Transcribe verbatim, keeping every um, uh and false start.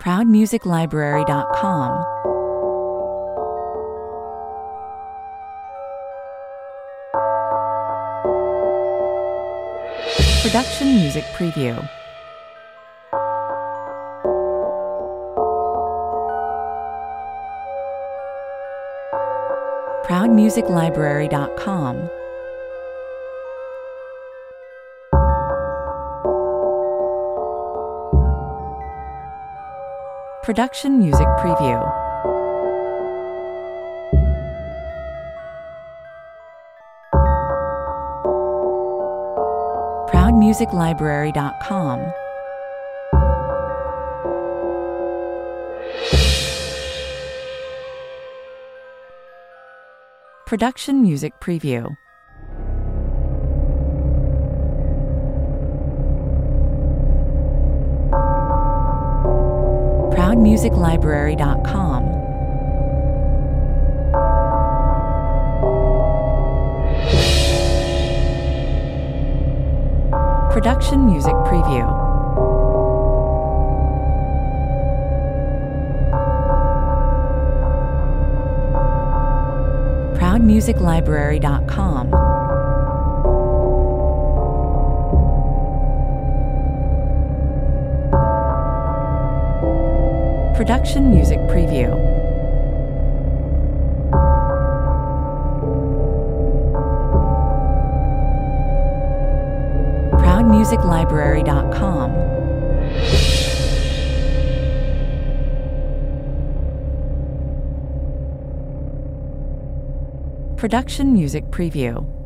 proud music library dot com. Production Music Preview. proud music library dot com. Production Music Preview. proud music library dot com. Production Music Preview. proud music library dot com. Production Music Preview. proud music library dot com. Production Music Preview. proud music library dot com. Production Music Preview.